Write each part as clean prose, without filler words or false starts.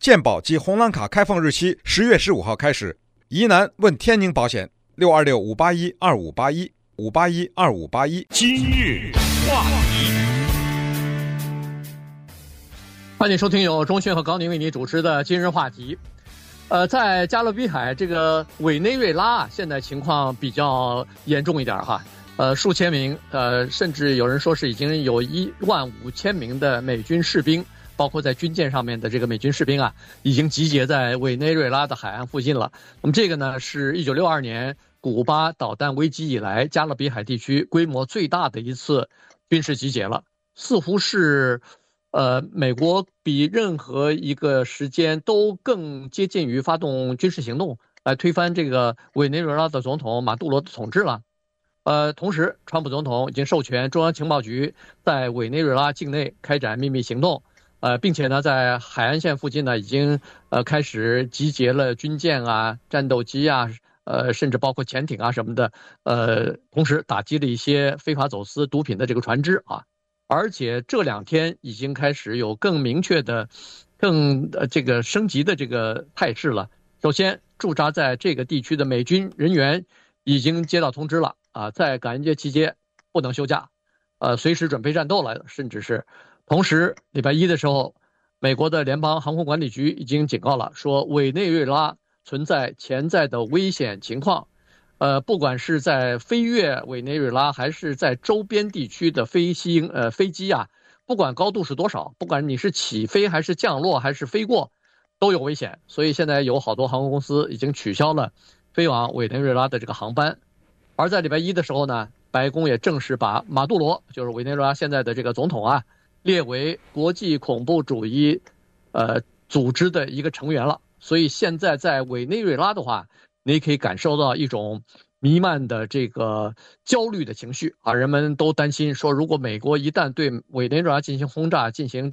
健保及红蓝卡开放日期10月15号开始。疑难问天宁保险，626-581-2581，581-2581。 今日话题， 欢迎收听由钟迅和高宁为你主持的今日话题。在加勒比海这个委内瑞拉现在情况比较严重一点哈。数千名甚至有人说是已经有15000名的美军士兵，包括在军舰上面的这个美军士兵啊，已经集结在委内瑞拉的海岸附近了。那么这个呢，是1962年古巴导弹危机以来加勒比海地区规模最大的一次军事集结了，似乎是美国比任何一个时间都更接近于发动军事行动来推翻这个委内瑞拉的总统马杜罗的统治了。同时川普总统已经授权中央情报局在委内瑞拉境内开展秘密行动，并且呢在海岸线附近呢已经开始集结了军舰啊、战斗机啊，甚至包括潜艇啊什么的，同时打击了一些非法走私毒品的这个船只啊，而且这2天已经开始有更明确的、这个升级的这个态势了。首先，驻扎在这个地区的美军人员已经接到通知了啊，在感恩节期间不能休假，随时准备战斗了，甚至是。同时，礼拜一的时候，美国的联邦航空管理局已经警告了，说委内瑞拉存在潜在的危险情况。不管是在飞越委内瑞拉，还是在周边地区的飞机啊，不管高度是多少，不管你是起飞还是降落还是飞过，都有危险。所以现在有好多航空公司已经取消了飞往委内瑞拉的这个航班。而在礼拜一的时候呢，白宫也正式把马杜罗，就是委内瑞拉现在的这个总统啊，列为国际恐怖主义组织的一个成员了。所以现在在委内瑞拉的话，你可以感受到一种弥漫的这个焦虑的情绪啊，人们都担心说，如果美国一旦对委内瑞拉进行轰炸，进行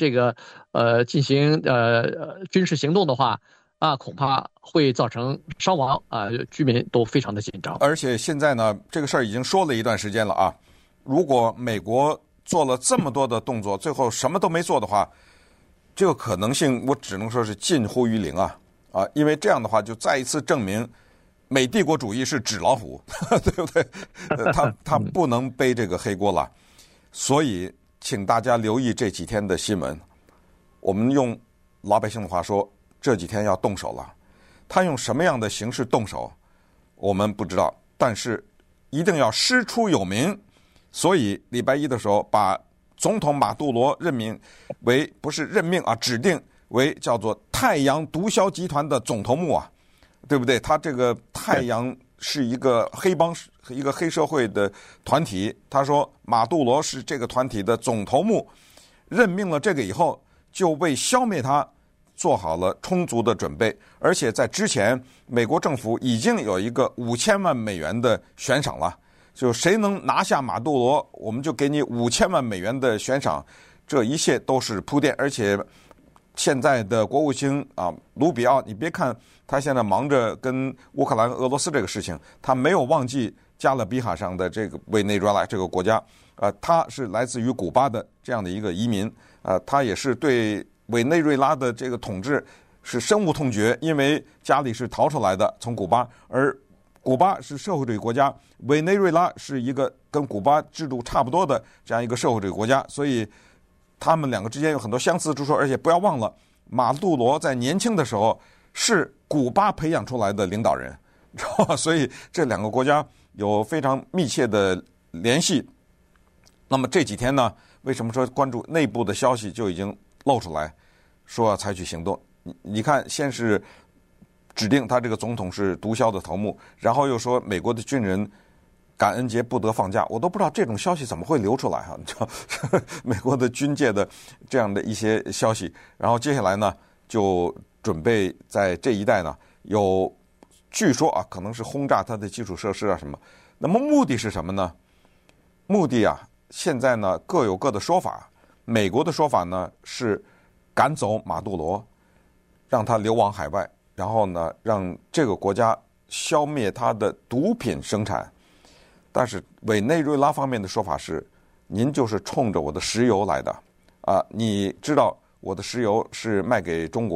军事行动的话啊，恐怕会造成伤亡啊，居民都非常的紧张。 而且现在呢，这个事儿已经说了一段时间了啊，如果美国做了这么多的动作，最后什么都没做的话，这个可能性我只能说是近乎于零啊！因为这样的话就再一次证明美帝国主义是纸老虎，对不对？他不能背这个黑锅了。所以，请大家留意这几天的新闻。我们用老百姓的话说，这几天要动手了。他用什么样的形式动手，我们不知道，但是一定要师出有名。所以礼拜一的时候，把总统马杜罗不是任命啊，指定为叫做太阳毒枭集团的总头目啊，对不对？他这个太阳是一个黑帮，一个黑社会的团体。他说马杜罗是这个团体的总头目，任命了这个以后，就为消灭他做好了充足的准备。而且在之前，美国政府已经有一个5000万美元的悬赏了。就谁能拿下马杜罗，我们就给你5000万美元的悬赏，这一切都是铺垫。而且现在的国务卿啊，卢比奥，你别看他现在忙着跟乌克兰、俄罗斯这个事情，他没有忘记加勒比海上的这个委内瑞拉这个国家。他是来自于古巴的这样的一个移民，他也是对委内瑞拉的这个统治是深恶痛绝，因为家里是逃出来的，从古巴，而古巴是社会主义国家，委内瑞拉是一个跟古巴制度差不多的这样一个社会主义国家，所以他们两个之间有很多相似之处。而且不要忘了，马杜罗在年轻的时候是古巴培养出来的领导人，所以这两个国家有非常密切的联系。那么这几天呢，为什么说关注内部的消息就已经露出来，说要采取行动？你看，先是指定他这个总统是毒枭的头目，然后又说美国的军人感恩节不得放假，我都不知道这种消息怎么会流出来啊！你知道，美国的军界的这样的一些消息，然后接下来呢，就准备在这一带呢，据说啊，可能是轰炸它的基础设施啊什么。那么目的是什么呢？目的啊，现在呢各有各的说法。美国的说法呢是赶走马杜罗，让他流亡海外。然后呢，让这个国家消灭它的毒品生产。但是委内瑞拉方面的说法是，您就是冲着我的石油来的啊！你知道我的石油是卖给中国，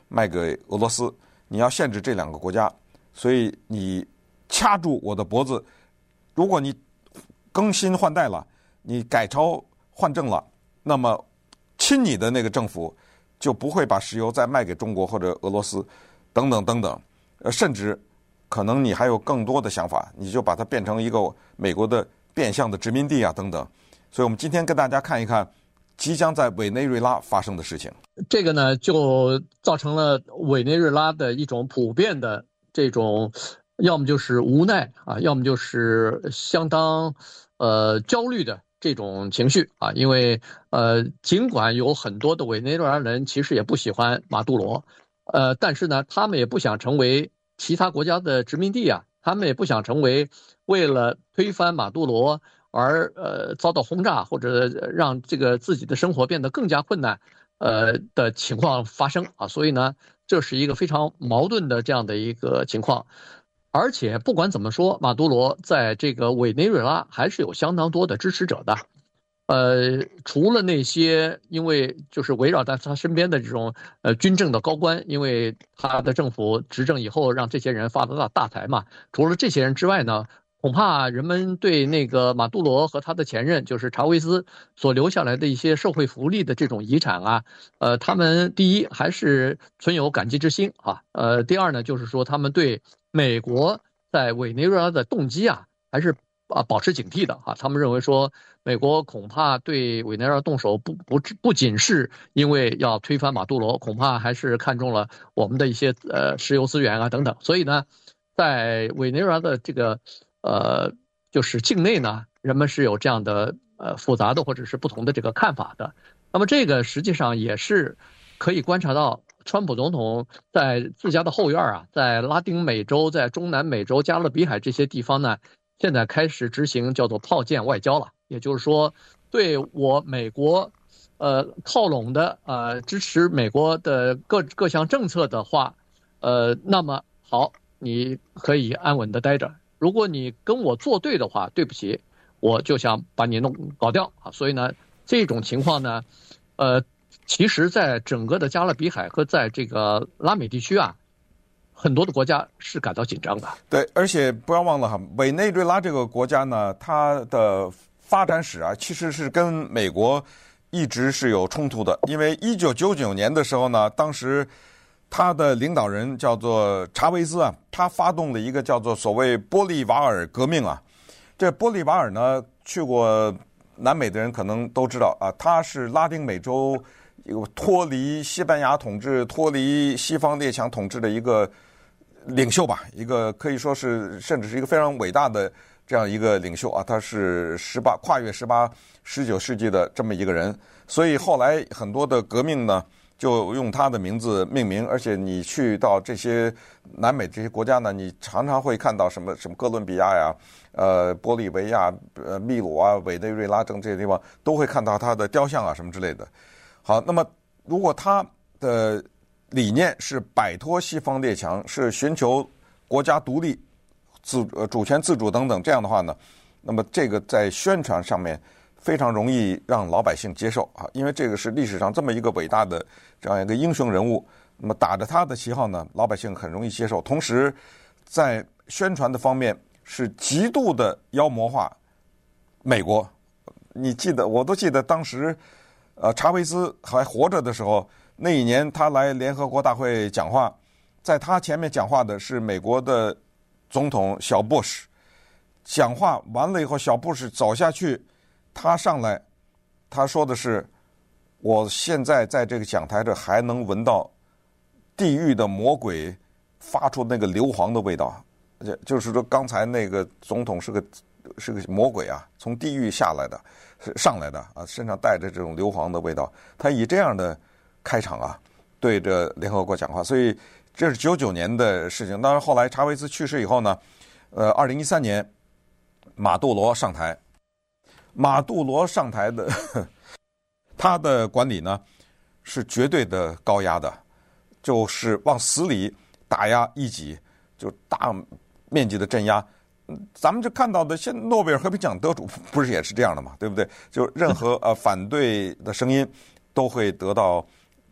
卖给俄罗斯，你要限制这两个国家，所以你掐住我的脖子。如果你更新换代了，你改朝换政了，那么亲你的那个政府就不会把石油再卖给中国或者俄罗斯，等等等等。甚至可能你还有更多的想法，你就把它变成一个美国的变相的殖民地啊，等等。所以我们今天跟大家看一看即将在委内瑞拉发生的事情。 这个呢，就造成了委内瑞拉的一种普遍的这种，要么就是无奈啊，要么就是相当焦虑的这种情绪啊。因为尽管有很多的委内瑞拉人其实也不喜欢马杜罗，但是呢，他们也不想成为其他国家的殖民地啊，他们也不想成为为了推翻马杜罗而遭到轰炸，或者让这个自己的生活变得更加困难的情况发生啊。所以呢，这是一个非常矛盾的这样的一个情况。而且不管怎么说，马杜罗在这个委内瑞拉还是有相当多的支持者的。除了那些因为就是围绕在他身边的这种军政的高官，因为他的政府执政以后让这些人发了大财嘛。除了这些人之外呢，恐怕人们对那个马杜罗和他的前任就是查韦斯所留下来的一些社会福利的这种遗产啊，他们第一还是存有感激之心啊，第二呢就是说他们对美国在委内瑞拉的动机啊还是保持警惕的啊。他们认为说美国恐怕对委内瑞拉动手不仅是因为要推翻马杜罗，恐怕还是看中了我们的一些石油资源啊等等。所以呢，在委内瑞拉的这个就是境内呢，人们是有这样的复杂的或者是不同的这个看法的。那么这个实际上也是可以观察到，川普总统在自家的后院啊，在拉丁美洲、在中南美洲、加勒比海这些地方呢，现在开始执行叫做炮舰外交了。也就是说，对我美国靠拢的支持美国的各项政策的话，那么好，你可以安稳的待着。如果你跟我作对的话，对不起，我就想把你搞掉啊。所以呢，这种情况呢，其实在整个的加勒比海和在这个拉美地区啊，很多的国家是感到紧张的。 对，而且不要忘了哈，委内瑞拉这个国家呢，它的发展史啊，其实是跟美国一直是有冲突的。因为1999年的时候呢，当时他的领导人叫做查韦斯啊，他发动了一个叫做所谓玻利瓦尔革命啊。这玻利瓦尔呢，去过南美的人可能都知道啊，他是拉丁美洲脱离西班牙统治、脱离西方列强统治的一个领袖吧，一个可以说是甚至是一个非常伟大的这样一个领袖啊。他是跨越18、19世纪的这么一个人，所以后来很多的革命呢，就用他的名字命名。而且你去到这些南美这些国家呢，你常常会看到什么哥伦比亚呀、玻利维亚、秘鲁啊、委内瑞拉等这些地方，都会看到他的雕像啊什么之类的。好，那么如果他的理念是摆脱西方列强，是寻求国家独立、主权自主等等这样的话呢，那么这个在宣传上面非常容易让老百姓接受啊，因为这个是历史上这么一个伟大的这样一个英雄人物，那么打着他的旗号呢，老百姓很容易接受。同时，在宣传的方面是极度的妖魔化美国。我都记得当时，查韦斯还活着的时候，那一年他来联合国大会讲话，在他前面讲话的是美国的总统小布什。讲话完了以后，小布什走下去，他上来，他说的是：“我现在在这个讲台这还能闻到地狱的魔鬼发出那个硫磺的味道。”就是说，刚才那个总统是个魔鬼啊，从地狱上来的啊，身上带着这种硫磺的味道。他以这样的开场啊，对着联合国讲话。所以这是99年的事情。当然，后来查韦斯去世以后呢，2013年马杜罗上台。马杜罗上台的，他的管理呢是绝对的高压的，就是往死里打压异己，就大面积的镇压。咱们就看到的，现在诺贝尔和平奖得主不是也是这样的嘛，对不对？就任何反对的声音都会得到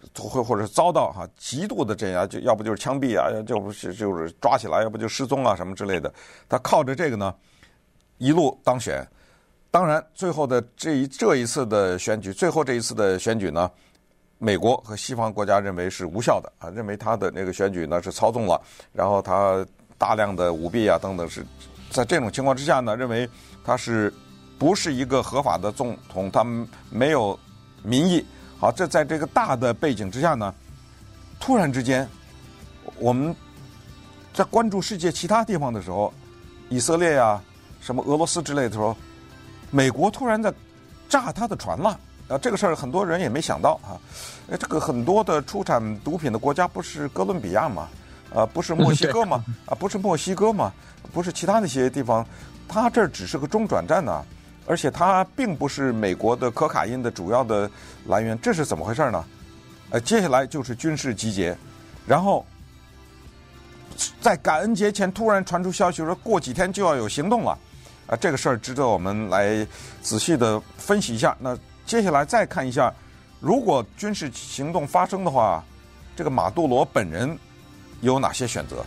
或者遭到极度的镇压，就要不就是枪毙啊，就是抓起来，要不就失踪啊什么之类的。他靠着这个呢一路当选。当然，最后的这一次的选举呢，美国和西方国家认为是无效的啊，认为他的那个选举呢是操纵了，然后他大量的舞弊啊等等，是在这种情况之下呢，认为他是不是一个合法的总统，他没有民意。好，这在这个大的背景之下呢，突然之间，我们在关注世界其他地方的时候，以色列呀、什么俄罗斯之类的时候，美国突然在炸他的船了。这个事儿很多人也没想到啊。这个很多的出产毒品的国家不是哥伦比亚吗？不是墨西哥吗？不是墨西哥吗？不是其他那些地方，它这只是个中转站呢。而且它并不是美国的可卡因的主要的来源，这是怎么回事呢？接下来就是军事集结，然后在感恩节前突然传出消息说过几天就要有行动了，这个事儿值得我们来仔细的分析一下。那接下来再看一下，如果军事行动发生的话，这个马杜罗本人有哪些选择？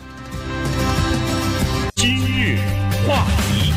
今日话题。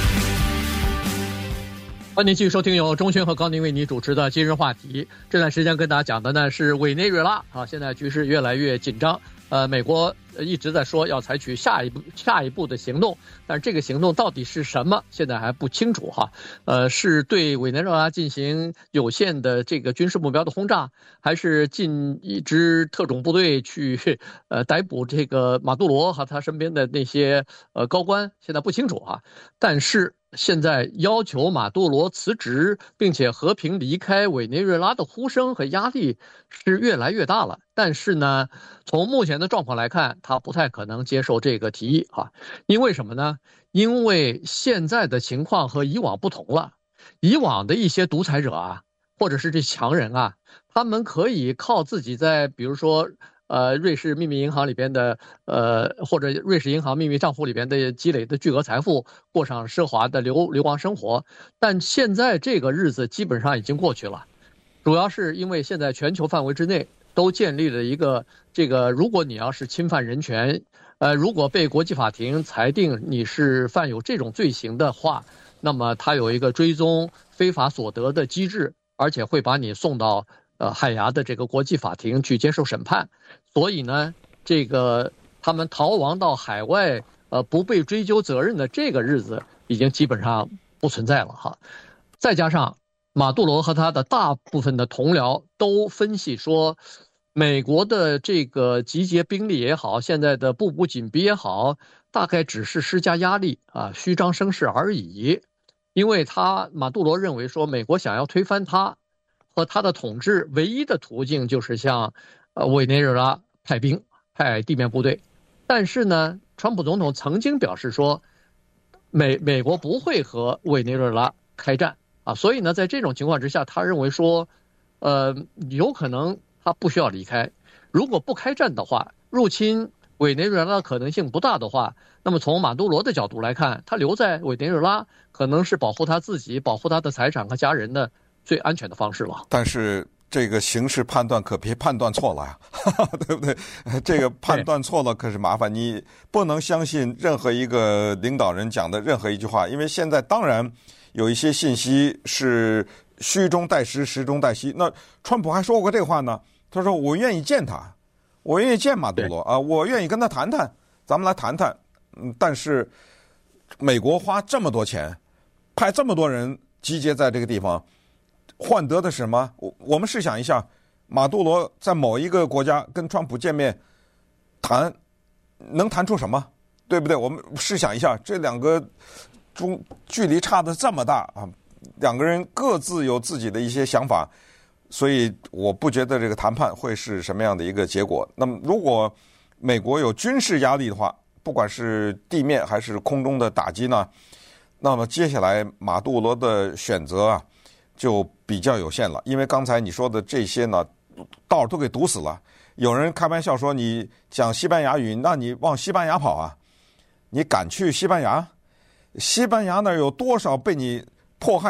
欢迎继续收听由钟轩和高宁为你主持的今日话题。这段时间跟大家讲的呢是委内瑞拉啊，现在局势越来越紧张。美国一直在说要采取下一步的行动，但是这个行动到底是什么，现在还不清楚哈。是对委内瑞拉进行有限的这个军事目标的轰炸，还是进一支特种部队去逮捕这个马杜罗和他身边的那些高官，现在不清楚哈。但是现在要求马杜罗辞职并且和平离开委内瑞拉的呼声和压力是越来越大了。但是呢，从目前的状况来看，他不太可能接受这个提议啊。因为什么呢？因为现在的情况和以往不同了。以往的一些独裁者啊，或者是这强人啊，他们可以靠自己在比如说瑞士秘密银行里边的或者瑞士银行秘密账户里边的积累的巨额财富，过上奢华的流亡生活。但现在这个日子基本上已经过去了，主要是因为现在全球范围之内都建立了一个这个，如果你要是侵犯人权，如果被国际法庭裁定你是犯有这种罪行的话，那么它有一个追踪非法所得的机制，而且会把你送到海牙的这个国际法庭去接受审判。所以呢，这个他们逃亡到海外不被追究责任的这个日子已经基本上不存在了哈。再加上马杜罗和他的大部分的同僚都分析说，美国的这个集结兵力也好，现在的步步紧逼也好，大概只是施加压力啊，虚张声势而已。因为马杜罗认为说，美国想要推翻他和他的统治，唯一的途径就是向委内瑞拉派地面部队。但是呢，川普总统曾经表示说，美国不会和委内瑞拉开战啊，所以呢，在这种情况之下，他认为说，有可能他不需要离开。如果不开战的话，入侵委内瑞拉的可能性不大的话，那么从马杜罗的角度来看，他留在委内瑞拉可能是保护他自己、保护他的财产和家人的最安全的方式了。 但是这个刑事判断可别判断错了呀，对不对？这个判断错了可是麻烦，你不能相信任何一个领导人讲的任何一句话，因为现在当然有一些信息是虚中带实，实中带虚。那川普还说过这个话呢，他说我愿意见他，我愿意见马杜罗啊，我愿意跟他谈谈，咱们来谈谈。但是美国花这么多钱，派这么多人集结在这个地方，换得的是什么？我们试想一下，马杜罗在某一个国家跟川普见面谈，能谈出什么？对不对？我们试想一下，这两个距离差的这么大啊，两个人各自有自己的一些想法，所以我不觉得这个谈判会是什么样的一个结果。那么，如果美国有军事压力的话，不管是地面还是空中的打击呢，那么接下来马杜罗的选择啊就比较有限了。因为刚才你说的这些呢，道都给堵死了。有人开玩笑说，你讲西班牙语，那你往西班牙跑啊？你敢去西班牙？西班牙那儿有多少被你迫害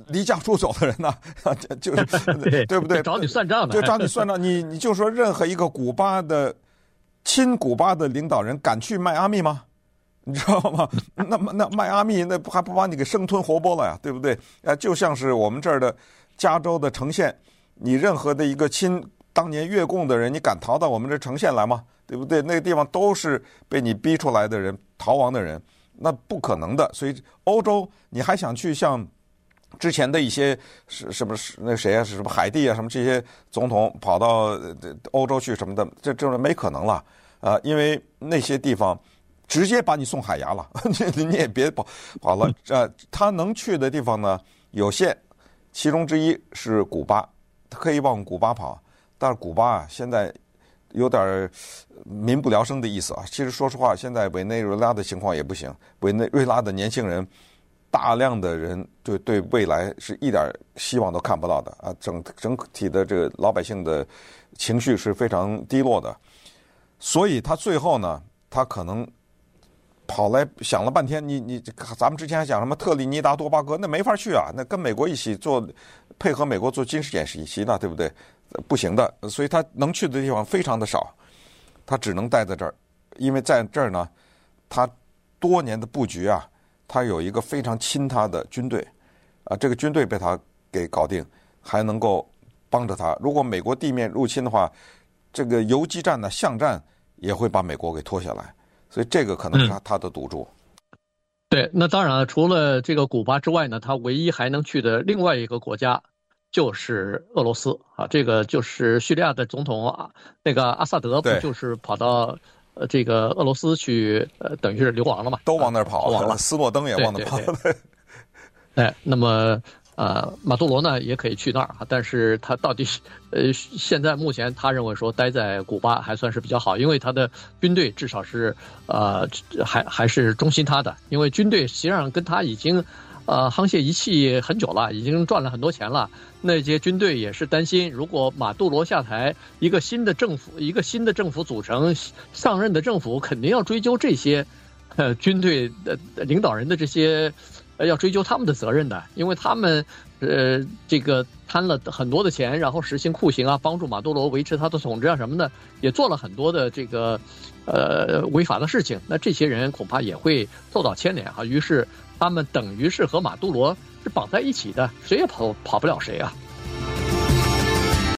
离家出走的人呢，就是对不对？ 找你算账的， 就找你算账。你就说任何一个古巴的亲古巴的领导人敢去迈阿密吗？你知道吗？那迈阿密那还不把你给生吞活剥了呀，对不对？就像是我们这儿的加州的城县，你任何的一个当年越共的人，你敢逃到我们这城县来吗？对不对？那个地方都是被你逼出来的人，逃亡的人，那不可能的。所以欧洲，你还想去像之前的一些什么那谁啊，是什么海地啊，什么这些总统跑到欧洲去什么的，这没可能了因为那些地方直接把你送海牙了，你也别跑了。他能去的地方呢有限，其中之一是古巴，他可以往古巴跑，但是古巴现在有点民不聊生的意思啊。其实说实话，现在委内瑞拉的情况也不行，委内瑞拉的年轻人大量的人对未来是一点希望都看不到的啊，整体的这个老百姓的情绪是非常低落的，所以他最后呢，他可能跑来想了半天，咱们之前还讲什么特立尼达多巴哥，那没法去啊，那跟美国一起配合美国做军事演习呢，对不对？不行的，所以他能去的地方非常的少，他只能待在这儿，因为在这儿呢，他多年的布局啊，他有一个非常亲他的军队这个军队被他给搞定，还能够帮着他。如果美国地面入侵的话，这个游击战呢、巷战也会把美国给拖下来，所以这个可能是他的赌注。 对，那当然了，除了这个古巴之外呢，他唯一还能去的另外一个国家就是俄罗斯啊，这个就是叙利亚的总统那个阿萨德不就是跑到这个俄罗斯去等于是流亡了嘛， 都往那儿跑了， 斯诺登也往那儿跑。 那么马杜罗呢也可以去那儿但是他到底现在目前他认为说待在古巴还算是比较好，因为他的军队至少是还是忠心他的，因为军队实际上跟他已经沆瀣一气很久了，已经赚了很多钱了。那些军队也是担心，如果马杜罗下台，一个新的政府组成，上任的政府肯定要追究这些军队的领导人的这些要追究他们的责任的，因为他们这个贪了很多的钱，然后实行酷刑啊，帮助马杜罗维持他的统治啊什么的，也做了很多的这个违法的事情。那这些人恐怕也会受到牵连于是他们等于是和马杜罗是绑在一起的，谁也跑不了谁啊。